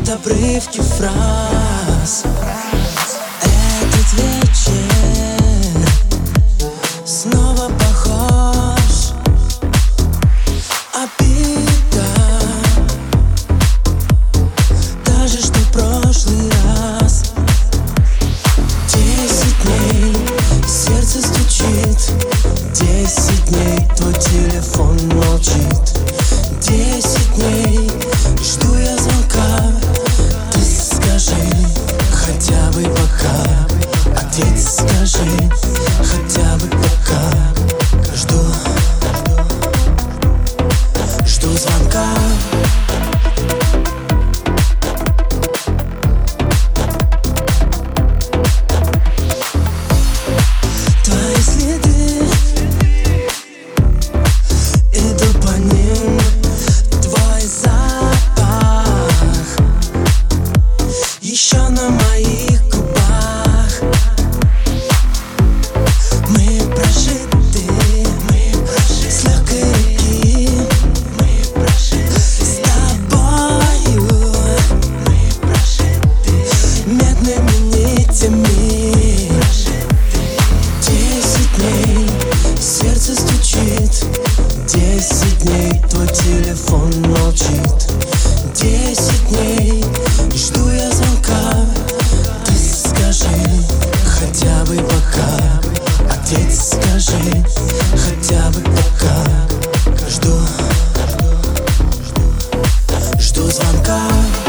ловят обрывки фраз. Этот вечер снова похож. Обида, даже что в прошлый раз. 10 дней сердце стучит, 10 дней твой телефон молчит. 10 дней жду я звонка, ты скажи хотя бы пока. Ответь, скажи хотя бы пока. Жду звонка. Твои следы, иду по ним. Твой запах еще на моих губах. Мы прожиты с легкой реки. С тобою медными нитями. 10 дней сердце стучит, 10 дней твой телефон молчит. 10 дней жду я звонка, ты скажи хотя бы пока. Ответь, скажи хотя бы пока. Жду звонка.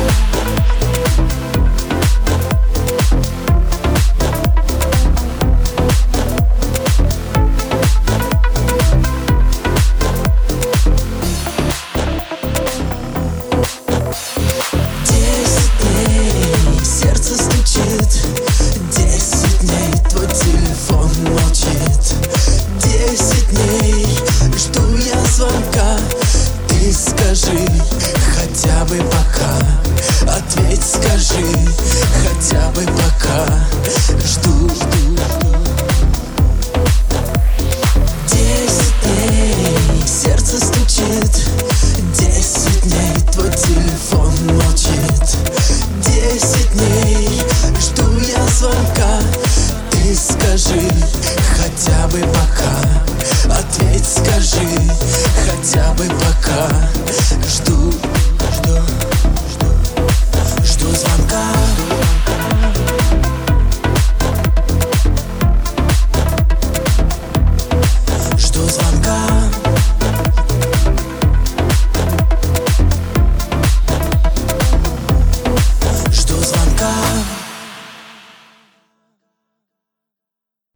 Ты скажи хотя бы пока. Ответь, скажи хотя бы пока. Жду 10 дней сердце стучит, 10 дней твой телефон молчит. 10 дней жду я звонка, ты скажи хотя бы пока. Ответь, скажи хотя бы пока. Жду